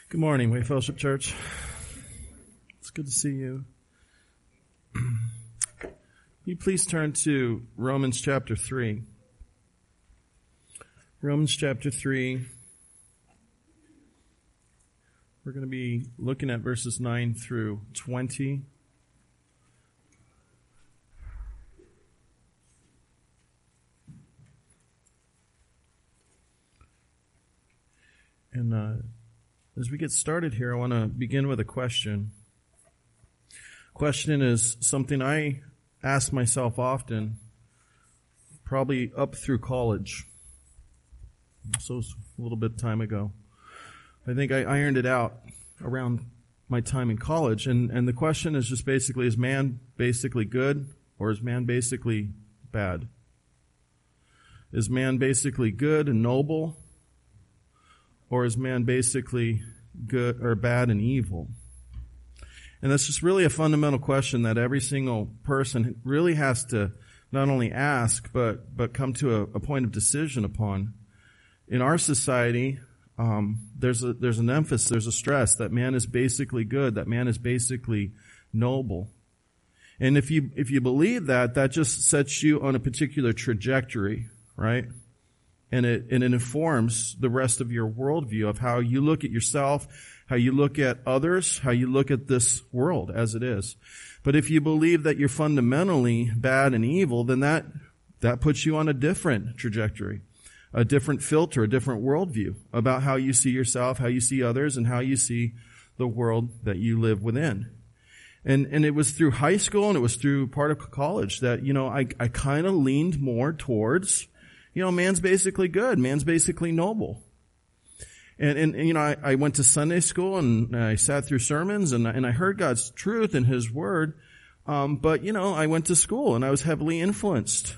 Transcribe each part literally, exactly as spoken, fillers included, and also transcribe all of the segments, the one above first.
Good morning, Way Fellowship Church. It's good to see you. Can you please turn to Romans chapter three? Romans chapter three. We're going to be looking at verses nine through twenty. And uh, as we get started here, I want to begin with a question. Question is something I ask myself often, probably up through college. So it's a little bit of time ago. I think I ironed it out around my time in college. And, and the question is just basically, is man basically good or is man basically bad? Is man basically good and noble? Or is man basically good or bad and evil? And that's just really a fundamental question that every single person really has to not only ask, but, but come to a, a point of decision upon. In our society, um, there's a, there's an emphasis, there's a stress that man is basically good, that man is basically noble. And if you, if you believe that, that just sets you on a particular trajectory, right? And it, and it informs the rest of your worldview of how you look at yourself, how you look at others, how you look at this world as it is. But if you believe that you're fundamentally bad and evil, then that, that puts you on a different trajectory, a different filter, a different worldview about how you see yourself, how you see others, and how you see the world that you live within. And, and it was through high school and it was through part of college that, you know, I, I kind of leaned more towards, you know, man's basically good. Man's basically noble. And, and, and you know, I, I went to Sunday school and I sat through sermons and, and I heard God's truth and His Word. Um, but, you know, I went to school and I was heavily influenced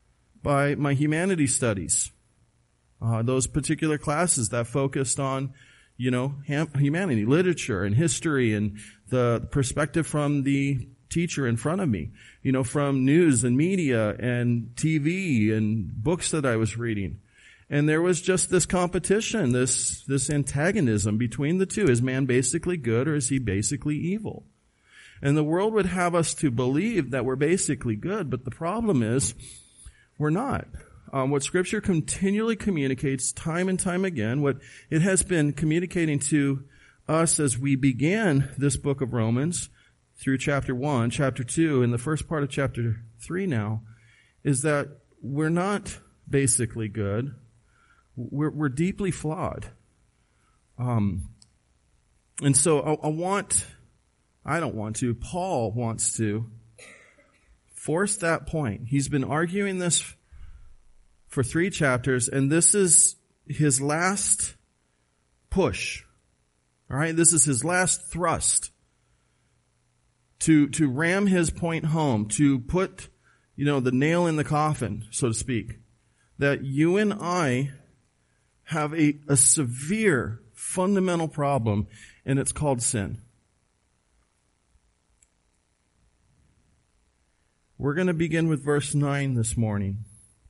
by my humanities studies. Uh, those particular classes that focused on, you know, humanity, literature and history and the perspective from the teacher in front of me, you know, from news and media and T V and books that I was reading. And there was just this competition, this, this antagonism between the two. Is man basically good or is he basically evil? And the world would have us to believe that we're basically good, but the problem is we're not. Um, what Scripture continually communicates time and time again, what it has been communicating to us as we began this book of Romans, through chapter one, chapter two, and the first part of chapter three now, is that we're not basically good. We're, we're deeply flawed. Um, and so I, I want, I don't want to, Paul wants to force that point. He's been arguing this for three chapters, and this is his last push. All right, this is his last thrust. To, to ram his point home, to put, you know, the nail in the coffin, so to speak, that you and I have a, a severe fundamental problem, and it's called sin. We're going to begin with verse nine this morning.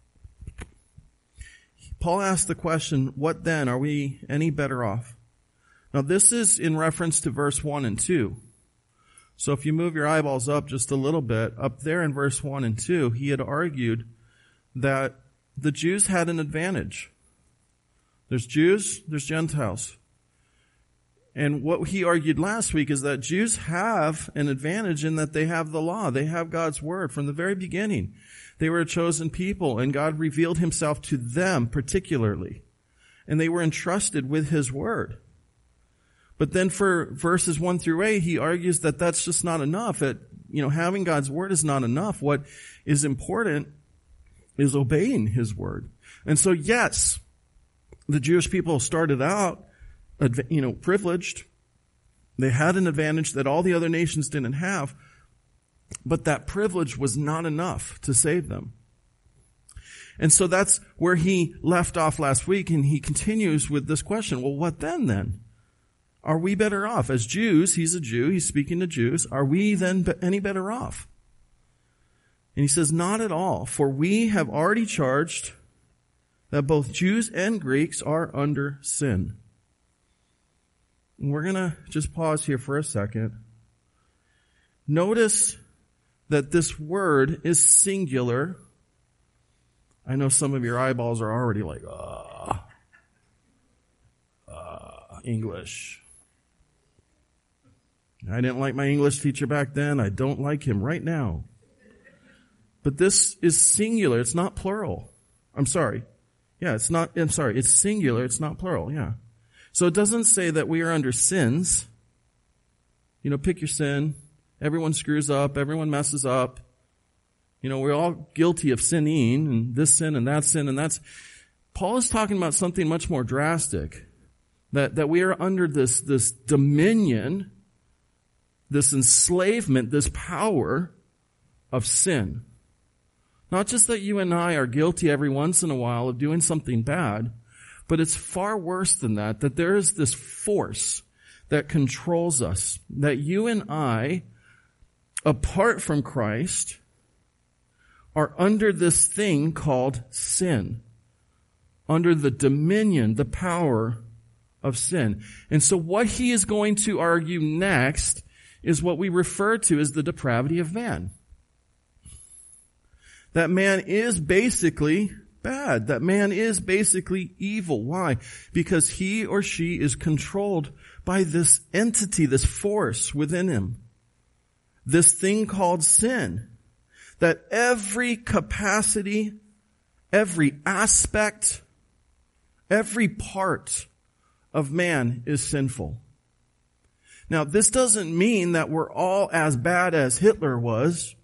Paul asked the question, what then? Are we any better off? Now this is in reference to verse one and two. So if you move your eyeballs up just a little bit, up there in verse one and two, he had argued that the Jews had an advantage. There's Jews, there's Gentiles. And what he argued last week is that Jews have an advantage in that they have the law. They have God's Word from the very beginning. They were a chosen people, and God revealed Himself to them particularly. And they were entrusted with His Word. But then for verses one through eight, he argues that that's just not enough. That, you know, having God's Word is not enough. What is important is obeying His Word. And so, yes, the Jewish people started out, you know, privileged. They had an advantage that all the other nations didn't have. But that privilege was not enough to save them. And so that's where he left off last week, and he continues with this question. Well, what then then? Are we better off? As Jews, he's a Jew, he's speaking to Jews. Are we then any better off? And he says, not at all, for we have already charged that both Jews and Greeks are under sin. we're going to just pause here for a second. Notice that this word is singular. I know some of your eyeballs are already like, ah, uh, English. I didn't like my English teacher back then. I don't like him right now. But this is singular. It's not plural. I'm sorry. Yeah, it's not, I'm sorry. It's singular. It's not plural. Yeah. So it doesn't say that we are under sins. You know, pick your sin. Everyone screws up. Everyone messes up. You know, we're all guilty of sinning and this sin and that sin and that's. Paul is talking about something much more drastic. That, that we are under this, this dominion, this enslavement, this power of sin. Not just that you and I are guilty every once in a while of doing something bad, but it's far worse than that, that there is this force that controls us, that you and I, apart from Christ, are under this thing called sin, under the dominion, the power of sin. And so what he is going to argue next is what we refer to as the depravity of man. That man is basically bad. That man is basically evil. Why? Because he or she is controlled by this entity, this force within him. This thing called sin. That every capacity, every aspect, every part of man is sinful. Now, this doesn't mean that we're all as bad as Hitler was.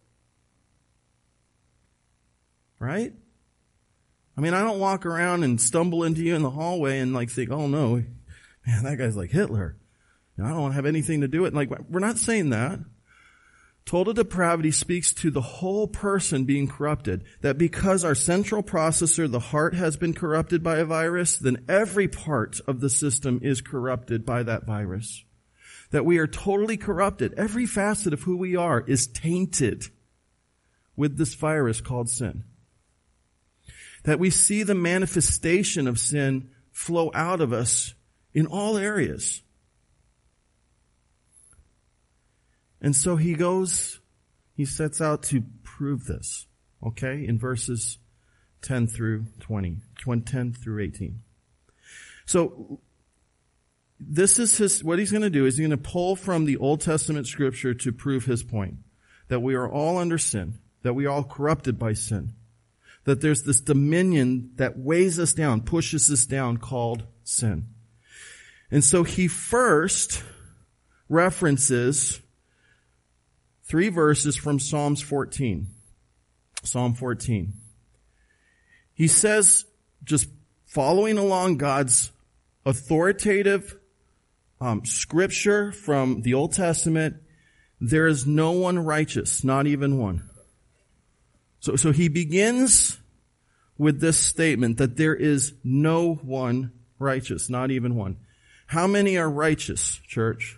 Right? I mean, I don't walk around and stumble into you in the hallway and like think, oh no, man, that guy's like Hitler. I don't want to have anything to do with it. Like, we're not saying that. Total depravity speaks to the whole person being corrupted. That because our central processor, the heart, has been corrupted by a virus, then every part of the system is corrupted by that virus. That we are totally corrupted. Every facet of who we are is tainted with this virus called sin. That we see the manifestation of sin flow out of us in all areas. And so he goes, he sets out to prove this, okay, in verses ten through twenty, ten through eighteen. So this is his, what he's going to do is he's going to pull from the Old Testament scripture to prove his point. That we are all under sin. That we are all corrupted by sin. That there's this dominion that weighs us down, pushes us down, called sin. And so he first references three verses from Psalms fourteen. Psalm fourteen. He says, just following along God's authoritative um, scripture from the Old Testament, there is no one righteous, not even one. So, so he begins with this statement that there is no one righteous, not even one. How many are righteous, church?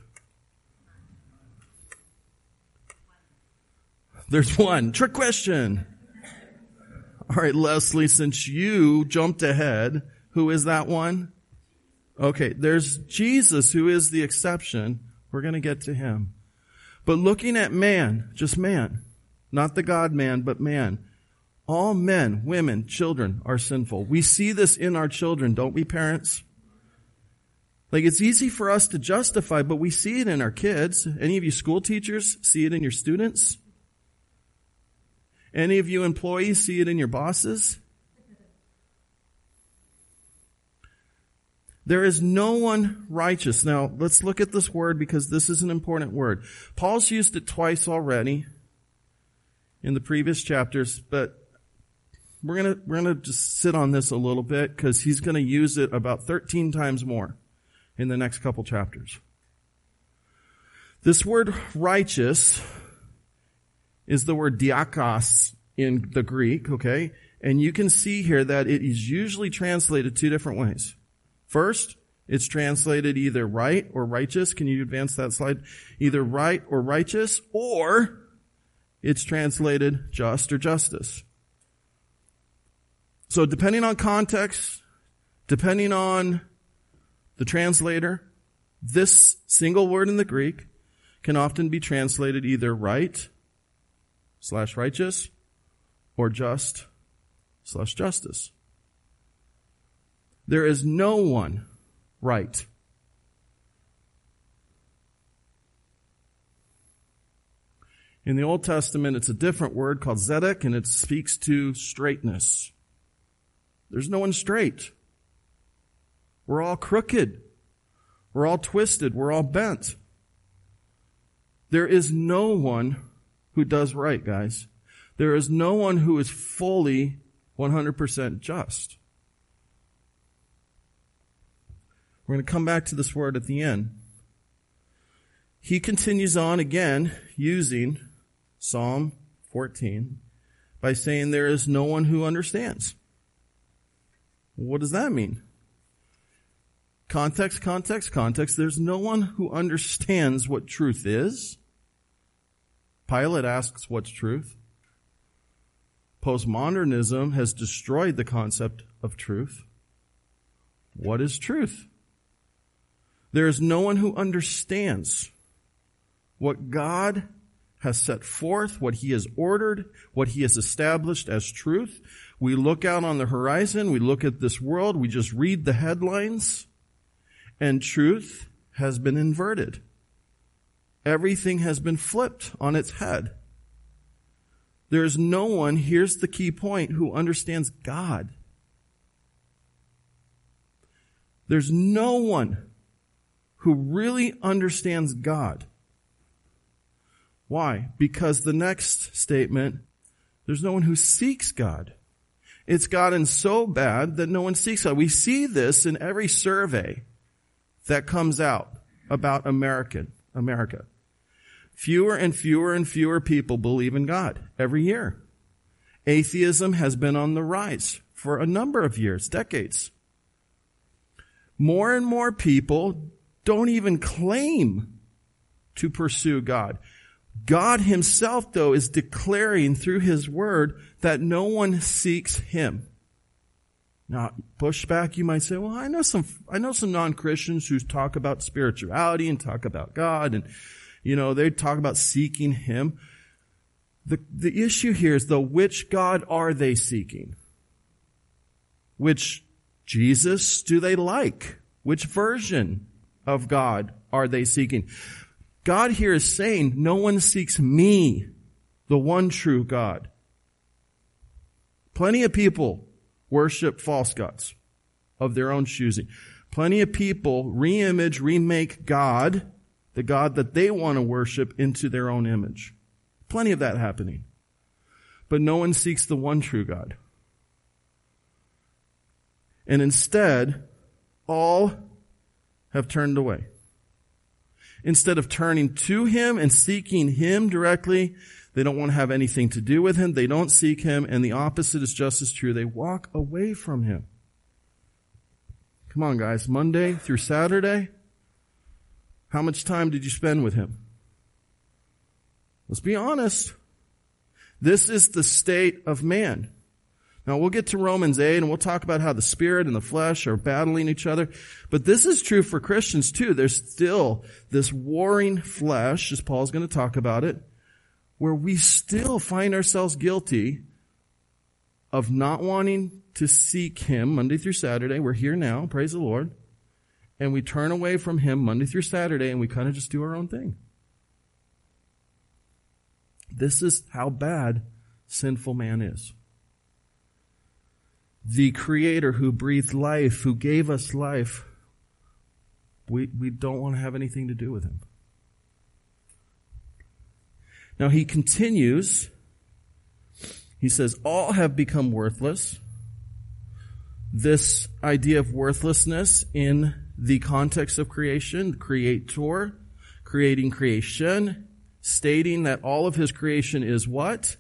There's one. Trick question. All right, Leslie, since you jumped ahead, who is that one? Okay, there's Jesus, who is the exception. We're going to get to him. But looking at man, just man, not the God-man, but man. All men, women, children are sinful. We see this in our children, don't we, parents? Like, it's easy for us to justify, but we see it in our kids. Any of you school teachers see it in your students? Any of you employees see it in your bosses? There is no one righteous. Now, let's look at this word because this is an important word. Paul's used it twice already in the previous chapters, but we're gonna, we're gonna just sit on this a little bit because he's gonna use it about thirteen times more in the next couple chapters. This word righteous is the word diakos in the Greek, okay? And you can see here that it is usually translated two different ways. First, it's translated either right or righteous. Can you advance that slide? Either right or righteous, or it's translated just or justice. So depending on context, depending on the translator, This single word in the Greek can often be translated either right slash righteous or just slash justice. There is no one right. In the Old Testament, it's a different word called zedek, and it speaks to straightness. There's no one straight. We're all crooked. We're all twisted. We're all bent. There is no one who does right, guys. There is no one who is fully one hundred percent just. We're going to come back to this word at the end. He continues on again using Psalm fourteen by saying there is no one who understands. What does that mean? Context, context, context. There's no one who understands what truth is. Pilate asks, what's truth? Postmodernism has destroyed the concept of truth. What is truth? There is no one who understands what God has set forth, what He has ordered, what He has established as truth. We look out on the horizon, we look at this world, we just read the headlines, and truth has been inverted. Everything has been flipped on its head. There is no one, here's the key point, who understands God. There's no one who really understands God. Why? Because the next statement, there's no one who seeks God. It's gotten so bad that no one seeks God. We see this in every survey that comes out about American, America. Fewer and fewer and fewer people believe in God every year. Atheism has been on the rise for a number of years, decades. More and more people don't even claim to pursue God. God Himself, though, is declaring through His Word that no one seeks Him. Now, pushback, you might say, well, I know some, I know some non-Christians who talk about spirituality and talk about God, and, you know, they talk about seeking Him. The, the issue here is, though, which God are they seeking? Which Jesus do they like? Which version of God are they seeking? God here is saying, no one seeks me, the one true God. Plenty of people worship false gods of their own choosing. Plenty of people re-image, remake God, the God that they want to worship, into their own image. Plenty of that happening. But no one seeks the one true God. And instead, all have turned away. Instead of turning to Him and seeking Him directly, they don't want to have anything to do with Him. They don't seek Him. And the opposite is just as true. They walk away from Him. Come on, guys. Monday through Saturday, how much time did you spend with Him? Let's be honest. This is the state of man. Now, we'll get to Romans eight, and we'll talk about how the spirit and the flesh are battling each other. But this is true for Christians, too. There's still this warring flesh, as Paul's going to talk about it, where we still find ourselves guilty of not wanting to seek Him Monday through Saturday. We're here now, praise the Lord. And we turn away from Him Monday through Saturday, and we kind of just do our own thing. This is how bad sinful man is. The Creator who breathed life, who gave us life, we, we don't want to have anything to do with Him. Now he continues, he says, all have become worthless. This idea of worthlessness in the context of creation, the Creator, creating creation, stating that all of His creation is what?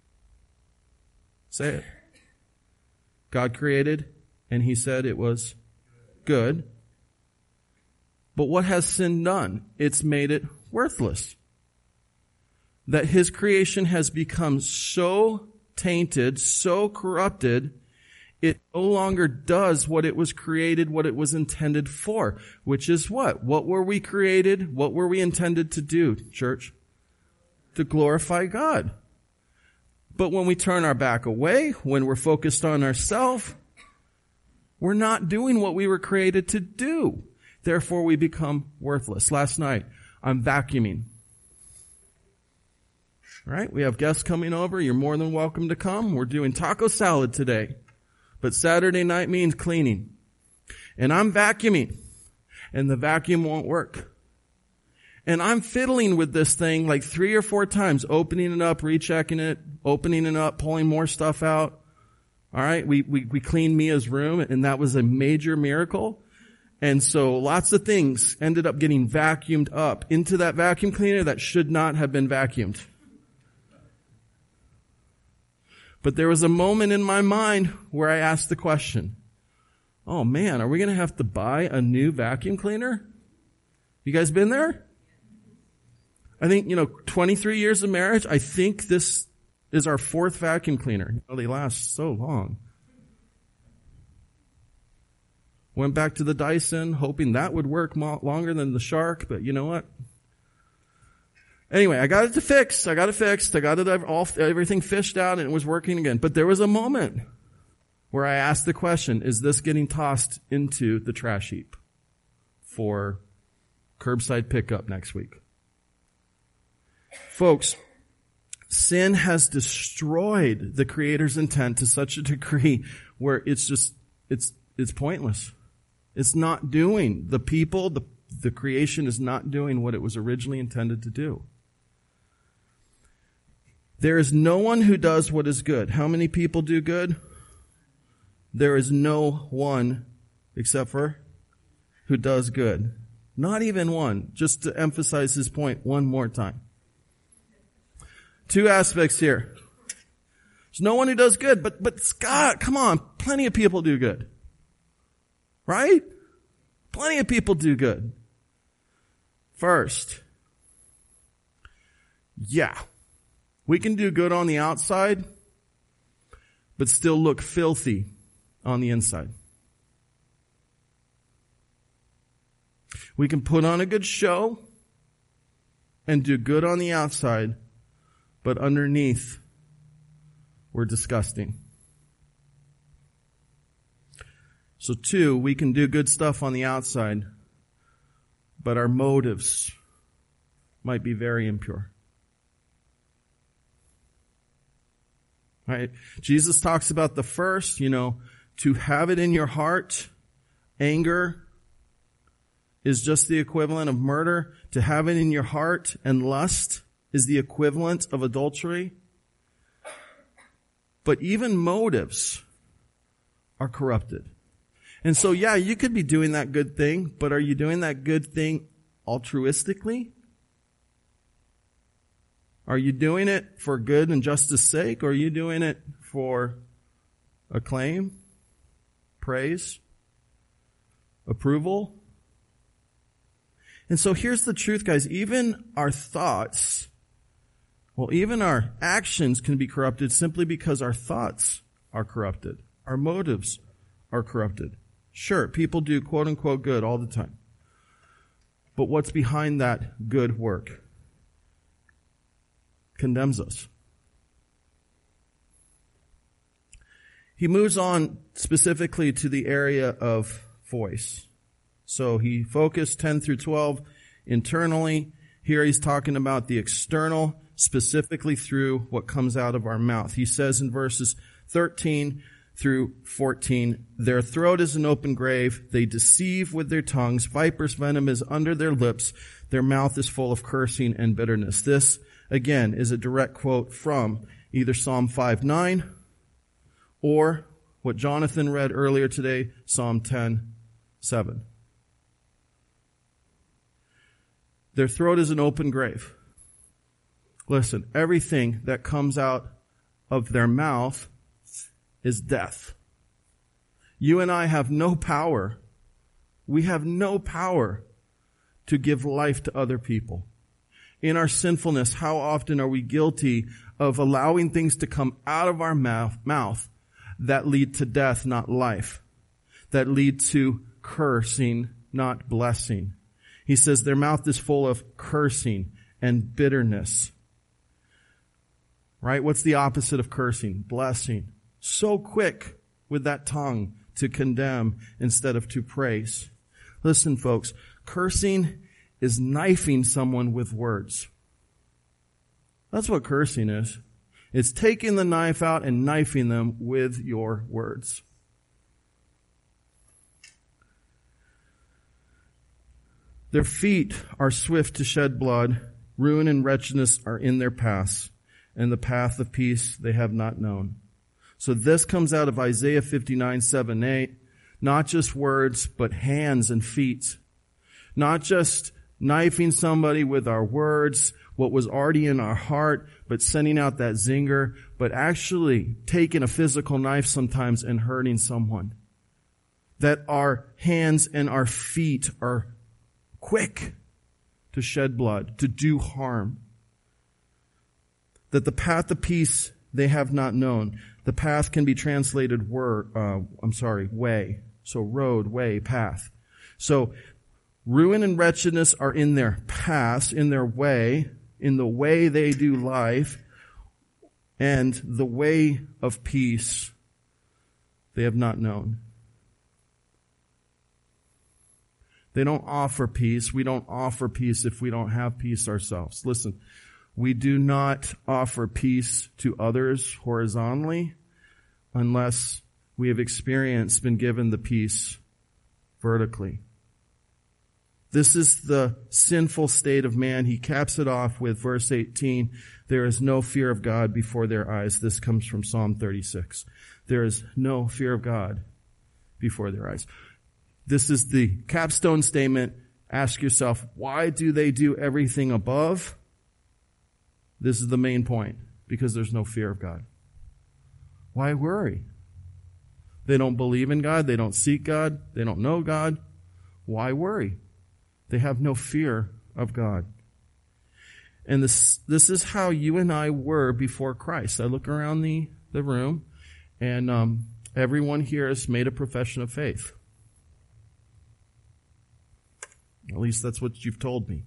Say it. God created, and He said it was good. But what has sin done? It's made it worthless. That His creation has become so tainted, so corrupted, It no longer does what it was created, what it was intended for, which is what? What were we created? What were we intended to do, church? To glorify God. But when we turn our back away, when we're focused on ourselves, we're not doing what we were created to do. Therefore, we become worthless. Last night, I'm vacuuming. All right, we have guests coming over. You're more than welcome to come. We're doing taco salad today. But Saturday night means cleaning. And I'm vacuuming. And the vacuum won't work. And I'm fiddling with this thing like three or four times, opening it up, rechecking it, opening it up, pulling more stuff out. All right, we, we, we cleaned Mia's room, and that was a major miracle. And so lots of things ended up getting vacuumed up into that vacuum cleaner that should not have been vacuumed. But there was a moment in my mind where I asked the question, oh man, are we going to have to buy a new vacuum cleaner? You guys been there? I think, you know, twenty-three years of marriage, I think this is our fourth vacuum cleaner. You know, they last so long. Went back to the Dyson, hoping that would work mo- longer than the Shark, but you know what? Anyway, I got it to fix. I got it fixed. I got it all, everything fished out, and it was working again. But there was a moment where I asked the question, is this getting tossed into the trash heap for curbside pickup next week? Folks, sin has destroyed the Creator's intent to such a degree where it's just, it's, it's pointless. It's not doing, the people, the, the creation is not doing what it was originally intended to do. There is no one who does what is good. How many people do good? There is no one except for who does good. Not even one. Just to emphasize his point one more time. Two aspects here. There's no one who does good, but, but Scott, come on, plenty of people do good. Right? Plenty of people do good. First, yeah, we can do good on the outside, but still look filthy on the inside. We can put on a good show and do good on the outside, but underneath, we're disgusting. So two, we can do good stuff on the outside, but our motives might be very impure. Right? Jesus talks about the first, you know, to have it in your heart, anger is just the equivalent of murder. To have it in your heart and lust is the equivalent of adultery. But even motives are corrupted. And so, yeah, you could be doing that good thing, but are you doing that good thing altruistically? Are you doing it for good and justice sake, or are you doing it for acclaim, praise, approval? And so here's the truth, guys. Even our thoughts, well, even our actions can be corrupted simply because our thoughts are corrupted. Our motives are corrupted. Sure, people do quote-unquote good all the time. But what's behind that good work condemns us. He moves on specifically to the area of voice. So he focused ten through twelve internally. Here he's talking about the external, specifically through what comes out of our mouth. He says in verses thirteen through fourteen, their throat is an open grave. They deceive with their tongues. Viper's venom is under their lips. Their mouth is full of cursing and bitterness. This, again, is a direct quote from either Psalm five nine or what Jonathan read earlier today, Psalm ten seven. Their throat is an open grave. Listen, everything that comes out of their mouth is death. You and I have no power. We have no power to give life to other people. In our sinfulness, how often are we guilty of allowing things to come out of our mouth, mouth that lead to death, not life, that lead to cursing, not blessing. He says their mouth is full of cursing and bitterness. Right? What's the opposite of cursing? Blessing. So quick with that tongue to condemn instead of to praise. Listen, folks, cursing is knifing someone with words. That's what cursing is. It's taking the knife out and knifing them with your words. Their feet are swift to shed blood. Ruin and wretchedness are in their paths, and the path of peace they have not known. So this comes out of Isaiah fifty-nine, seven, eight. Not just words, but hands and feet. Not just knifing somebody with our words, what was already in our heart, but sending out that zinger, but actually taking a physical knife sometimes and hurting someone. That our hands and our feet are quick to shed blood, to do harm. That the path of peace they have not known. The path can be translated word, uh, I'm sorry, way. So road, way, path. So ruin and wretchedness are in their paths, in their way, in the way they do life, and the way of peace they have not known. They don't offer peace. We don't offer peace if we don't have peace ourselves. Listen, we do not offer peace to others horizontally unless we have experienced, been given the peace vertically. This is the sinful state of man. He caps it off with verse eighteen. There is no fear of God before their eyes. This comes from Psalm thirty-six. There is no fear of God before their eyes. This is the capstone statement. Ask yourself, why do they do everything above? This is the main point. Because there's no fear of God. Why worry? They don't believe in God. They don't seek God. They don't know God. Why worry? They have no fear of God. And this, this is how you and I were before Christ. I look around the, the room, and um, everyone here has made a profession of faith. At least that's what you've told me.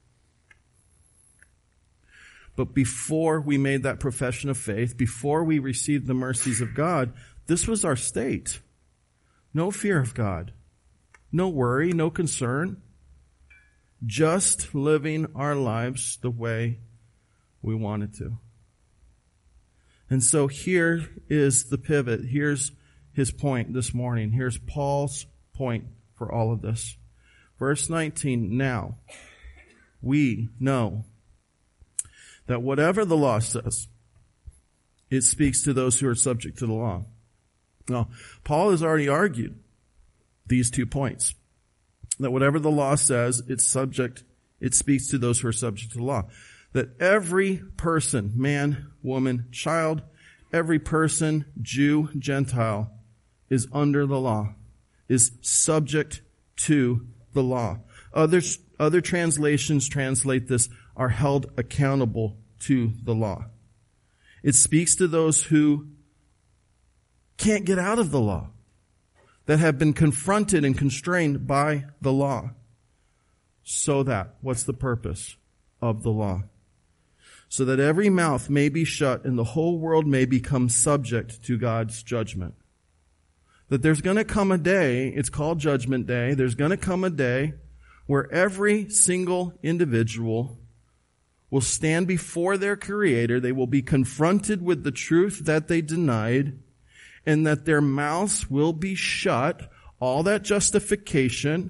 But before we made that profession of faith, before we received the mercies of God, this was our state. No fear of God. No worry, no concern. Just living our lives the way we wanted to. And so here is the pivot. Here's his point this morning. Here's Paul's point for all of this. Verse nineteen, now we know that whatever the law says, it speaks to those who are subject to the law. Now, Paul has already argued these two points. That whatever the law says, it's subject, it speaks to those who are subject to the law. That every person, man, woman, child, every person, Jew, Gentile, is under the law, is subject to the law. Others, other translations translate this, are held accountable to the law. It speaks to those who can't get out of the law, that have been confronted and constrained by the law. So that, what's the purpose of the law? So that every mouth may be shut and the whole world may become subject to God's judgment. That there's going to come a day, it's called Judgment Day, there's going to come a day where every single individual will stand before their Creator. They will be confronted with the truth that they denied, and that their mouths will be shut. All that justification,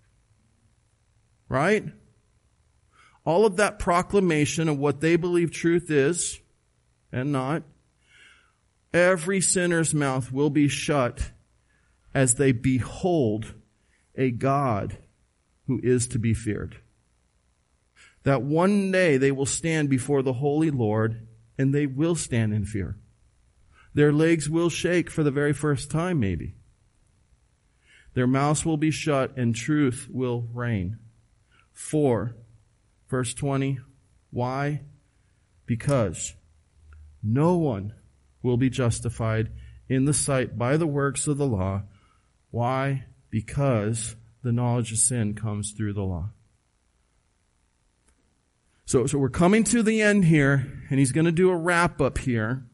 right? All of that proclamation of what they believe truth is and not. Every sinner's mouth will be shut as they behold a God who is to be feared. That one day they will stand before the Holy Lord, and they will stand in fear. Their legs will shake for the very first time, maybe. Their mouths will be shut and truth will reign. For, verse twenty, why? Because no one will be justified in the sight by the works of the law. Why? Because the knowledge of sin comes through the law. So, so we're coming to the end here, and he's going to do a wrap up here.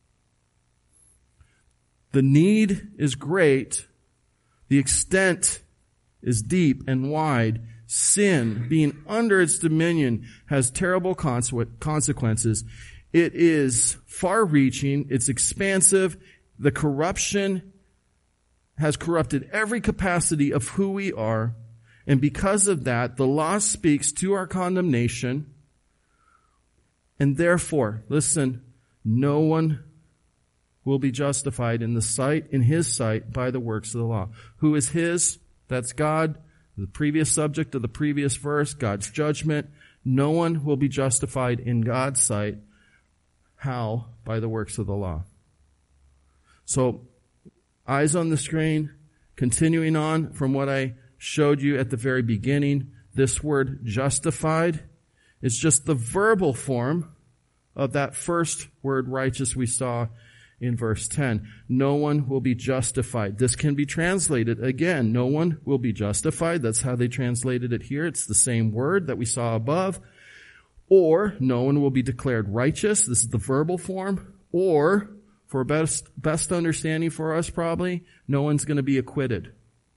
The need is great. The extent is deep and wide. Sin, being under its dominion, has terrible consequences. It is far-reaching. It's expansive. The corruption has corrupted every capacity of who we are. And because of that, the law speaks to our condemnation. And therefore, listen, no one will be justified in the sight, in his sight, by the works of the law. Who is his? That's God. The previous subject of the previous verse, God's judgment. No one will be justified in God's sight. How? By the works of the law. So, eyes on the screen, continuing on from what I showed you at the very beginning, this word justified is just the verbal form of that first word righteous we saw in verse ten. No one will be justified. This can be translated again. No one will be justified. That's how they translated it here. It's the same word that we saw above. Or no one will be declared righteous. This is the verbal form. Or, for best, best understanding for us probably, no one's going to be acquitted.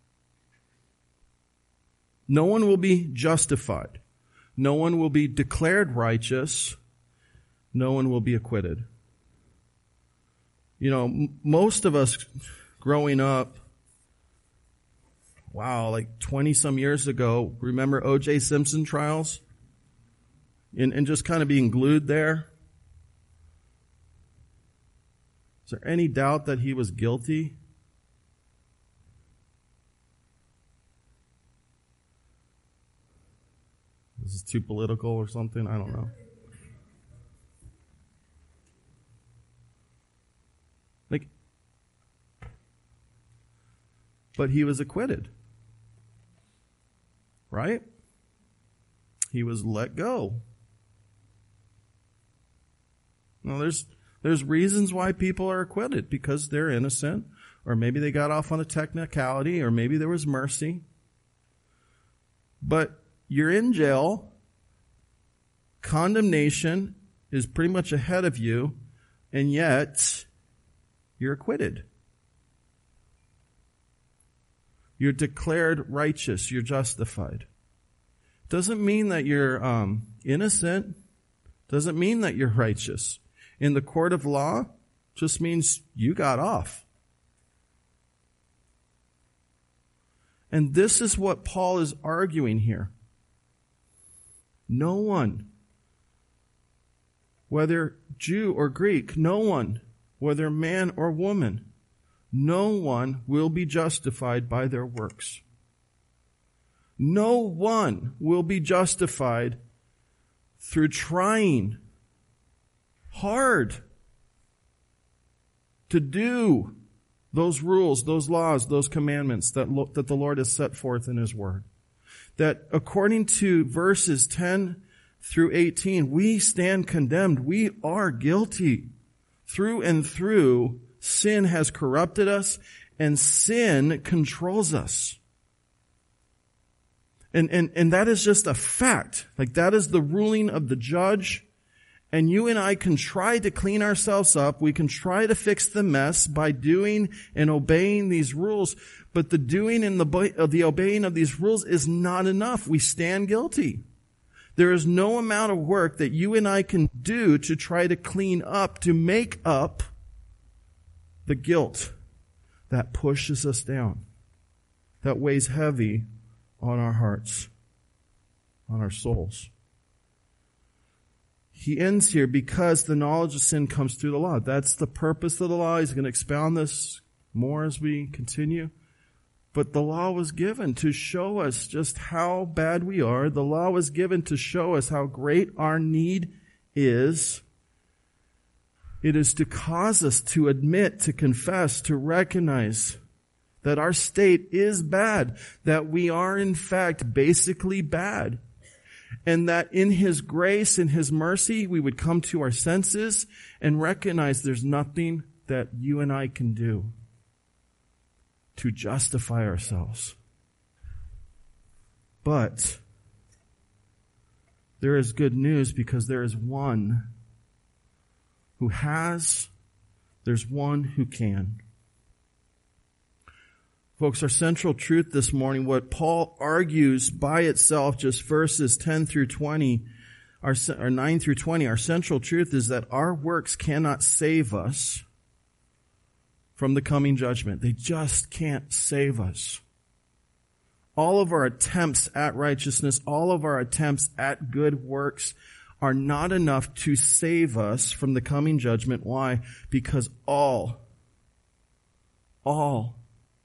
No one will be justified. No one will be declared righteous. No one will be acquitted. You know, m- most of us growing up, wow, like twenty some years ago, remember O J Simpson trials? And, and just kind of being glued there. Is there any doubt that he was guilty? This is too political or something? I don't know. Like, but he was acquitted. Right? He was let go. Now, there's there's reasons why people are acquitted, because they're innocent, or maybe they got off on a technicality, or maybe there was mercy. But you're in jail. Condemnation is pretty much ahead of you, and yet you're acquitted. You're declared righteous. You're justified. Doesn't mean that you're um, innocent. Doesn't mean that you're righteous. In the court of law, just means you got off. And this is what Paul is arguing here. No one, whether Jew or Greek, no one, whether man or woman, no one will be justified by their works. No one will be justified through trying hard to do those rules, those laws, those commandments that, lo- that the Lord has set forth in His Word. That according to verses ten through eighteen, we stand condemned. We are guilty. Through and through, sin has corrupted us, and sin controls us. And, and, and that is just a fact. Like, that is the ruling of the judge. And you and I can try to clean ourselves up. We can try to fix the mess by doing and obeying these rules. But the doing and the, the obeying of these rules is not enough. We stand guilty. There is no amount of work that you and I can do to try to clean up, to make up the guilt that pushes us down, that weighs heavy on our hearts, on our souls. He ends here because the knowledge of sin comes through the law. That's the purpose of the law. He's going to expound this more as we continue. But the law was given to show us just how bad we are. The law was given to show us how great our need is. It is to cause us to admit, to confess, to recognize that our state is bad, that we are in fact basically bad. And that in His grace, in His mercy, we would come to our senses and recognize there's nothing that you and I can do to justify ourselves. But there is good news because there is one who has, there's one who can. Folks, our central truth this morning, what Paul argues by itself, just verses ten through twenty, our, or nine through twenty, our central truth is that our works cannot save us from the coming judgment. They just can't save us. All of our attempts at righteousness, all of our attempts at good works are not enough to save us from the coming judgment. Why? Because all, all,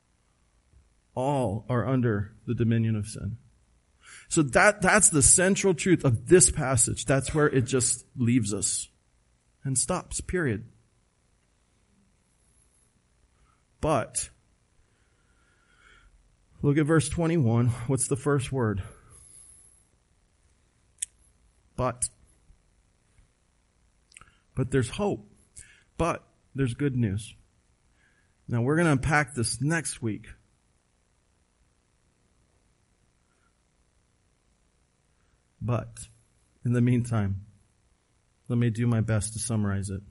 all are under the dominion of sin. So that, that's the central truth of this passage. That's where it just leaves us and stops, period. But, look at verse twenty-one. What's the first word? But. But there's hope. But there's good news. Now we're going to unpack this next week. But, in the meantime, let me do my best to summarize it.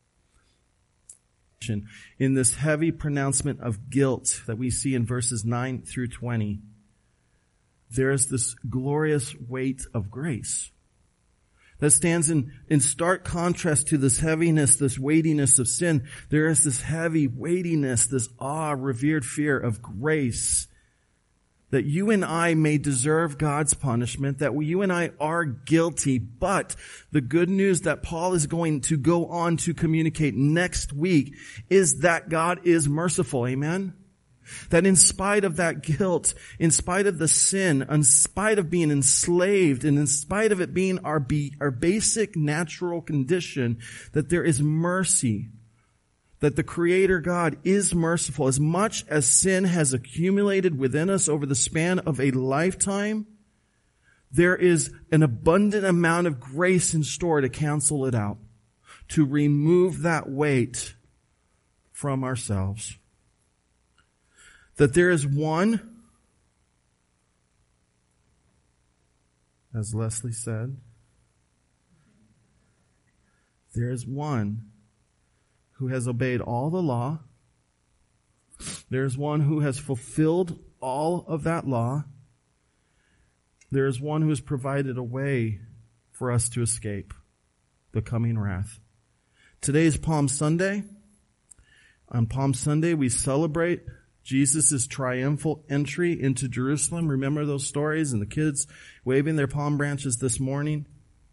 In this heavy pronouncement of guilt that we see in verses nine through twenty, there is this glorious weight of grace that stands in, in stark contrast to this heaviness, this weightiness of sin. There is this heavy weightiness, this awe, revered fear of grace, that you and I may deserve God's punishment, that you and I are guilty. But the good news that Paul is going to go on to communicate next week is that God is merciful. Amen? That in spite of that guilt, in spite of the sin, in spite of being enslaved, and in spite of it being our, be, our basic natural condition, that there is mercy. That the Creator God is merciful. As much as sin has accumulated within us over the span of a lifetime, there is an abundant amount of grace in store to cancel it out, to remove that weight from ourselves. That there is one, as Leslie said, there is one who has obeyed all the law. There is one who has fulfilled all of that law. There is one who has provided a way for us to escape the coming wrath. Today is Palm Sunday. On Palm Sunday, we celebrate Jesus' triumphal entry into Jerusalem. Remember those stories and the kids waving their palm branches this morning?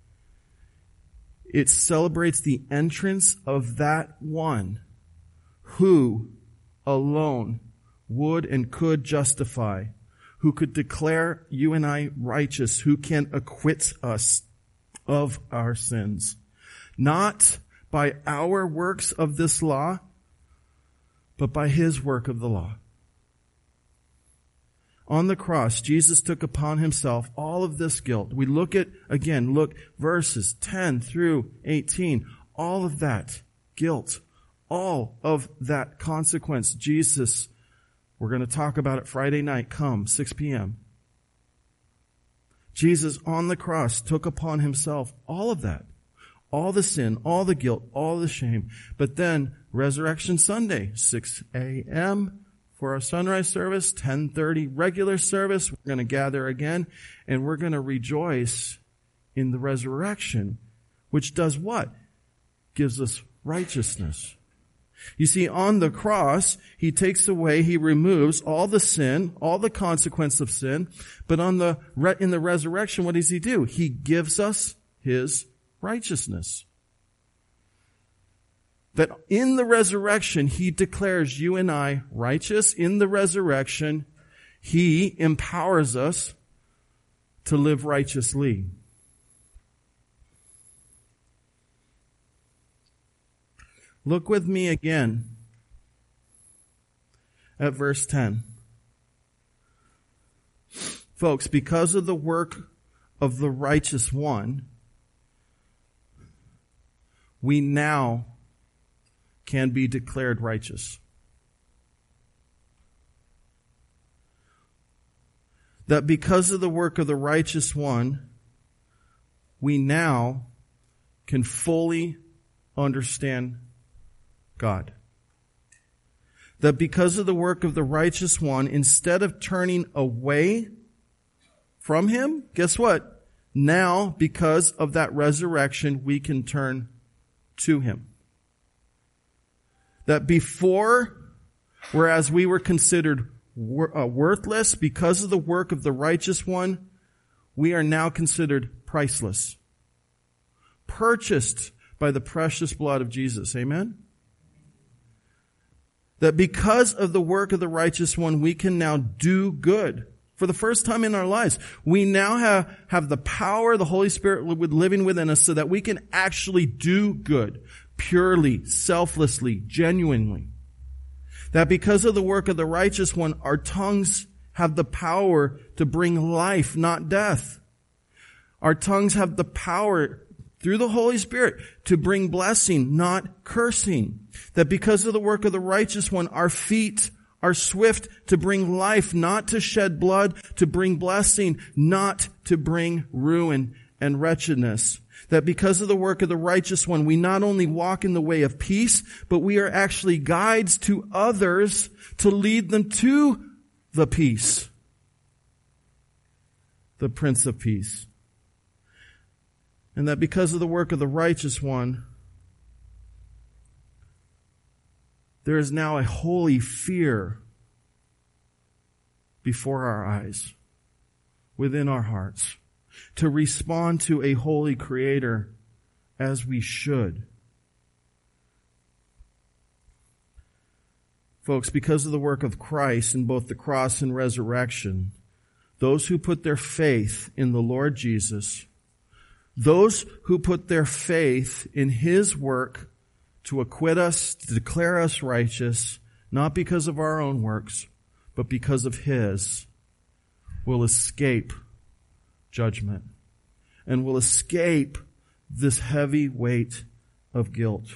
It celebrates the entrance of that one who alone would and could justify, who could declare you and I righteous, who can acquit us of our sins. Not by our works of this law, but by His work of the law. On the cross, Jesus took upon Himself all of this guilt. We look at, again, look, verses ten through eighteen. All of that guilt, all of that consequence. Jesus, we're going to talk about it Friday night, come, six p.m. Jesus on the cross took upon Himself all of that. All the sin, all the guilt, all the shame. But then, Resurrection Sunday, six a.m., for our sunrise service, ten thirty regular service. We're going to gather again, and we're going to rejoice in the resurrection, which does what? Gives us righteousness. You see, on the cross, He takes away, He removes all the sin, all the consequence of sin. But on the in the resurrection, what does He do? He gives us His righteousness. That in the resurrection, He declares you and I righteous. In the resurrection, He empowers us to live righteously. Look with me again at verse ten. Folks, because of the work of the righteous one, we now can be declared righteous. That because of the work of the righteous one, we now can fully understand God. That because of the work of the righteous one, instead of turning away from him, guess what? Now, because of that resurrection, we can turn to him. That before, whereas we were considered worthless because of the work of the righteous one, we are now considered priceless. Purchased by the precious blood of Jesus. Amen? That because of the work of the righteous one, we can now do good. For the first time in our lives, we now have, have the power of the Holy Spirit living within us so that we can actually do good, purely, selflessly, genuinely. That because of the work of the righteous one, our tongues have the power to bring life, not death. Our tongues have the power through the Holy Spirit to bring blessing, not cursing. That because of the work of the righteous one, our feet are swift to bring life, not to shed blood, to bring blessing, not to bring ruin and wretchedness. That because of the work of the righteous one, we not only walk in the way of peace, but we are actually guides to others to lead them to the peace. The Prince of Peace. And that because of the work of the righteous one, there is now a holy fear before our eyes, within our hearts, to respond to a holy Creator as we should. Folks, because of the work of Christ in both the cross and resurrection, those who put their faith in the Lord Jesus, those who put their faith in His work to acquit us, to declare us righteous, not because of our own works, but because of His, will escape judgment and will escape this heavy weight of guilt.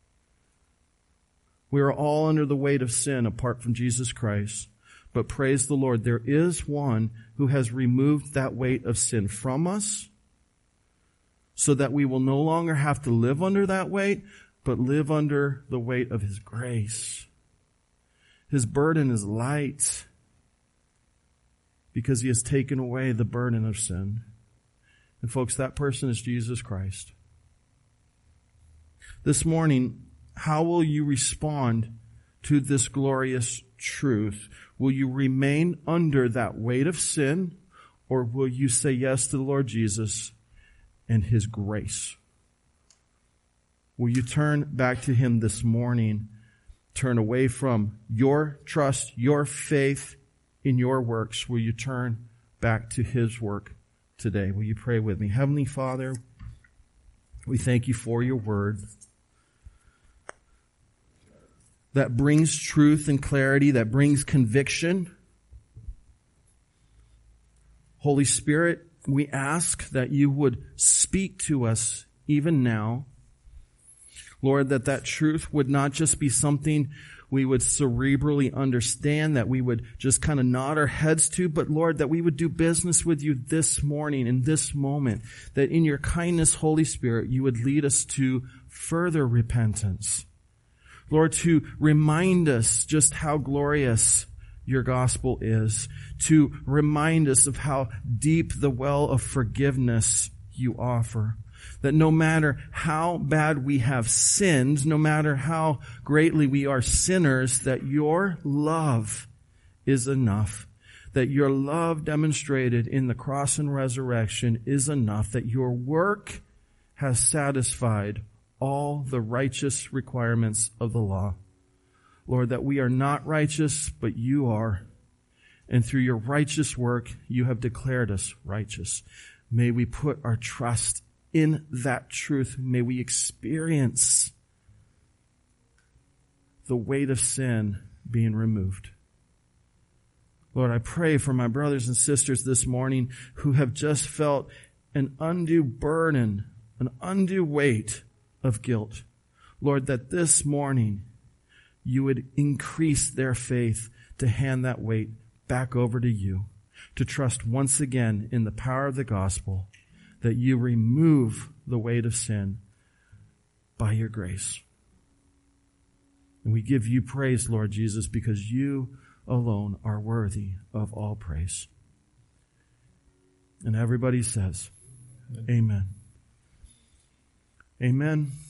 We are all under the weight of sin apart from Jesus Christ, but praise the Lord, there is one who has removed that weight of sin from us so that we will no longer have to live under that weight, but live under the weight of His grace. His burden is light because He has taken away the burden of sin. And folks, that person is Jesus Christ. This morning, how will you respond to this glorious truth? Will you remain under that weight of sin, or will you say yes to the Lord Jesus and His grace? Will you turn back to Him this morning? Turn away from your trust, your faith in your works. Will you turn back to His work today? Will you pray with me? Heavenly Father, we thank You for Your word that brings truth and clarity, that brings conviction. Holy Spirit, we ask that You would speak to us even now. Lord, that that truth would not just be something we would cerebrally understand, that we would just kind of nod our heads to, but Lord, that we would do business with You this morning, in this moment, that in Your kindness, Holy Spirit, You would lead us to further repentance. Lord, to remind us just how glorious Your gospel is, to remind us of how deep the well of forgiveness You offer. That no matter how bad we have sinned, no matter how greatly we are sinners, that Your love is enough. That Your love demonstrated in the cross and resurrection is enough. That Your work has satisfied all the righteous requirements of the law. Lord, that we are not righteous, but You are. And through Your righteous work, You have declared us righteous. May we put our trust in that truth. May we experience the weight of sin being removed. Lord, I pray for my brothers and sisters this morning who have just felt an undue burden, an undue weight of guilt. Lord, that this morning you would increase their faith to hand that weight back over to you, to trust once again in the power of the gospel, that you remove the weight of sin by your grace. And we give you praise, Lord Jesus, because you alone are worthy of all praise. And everybody says, amen. Amen.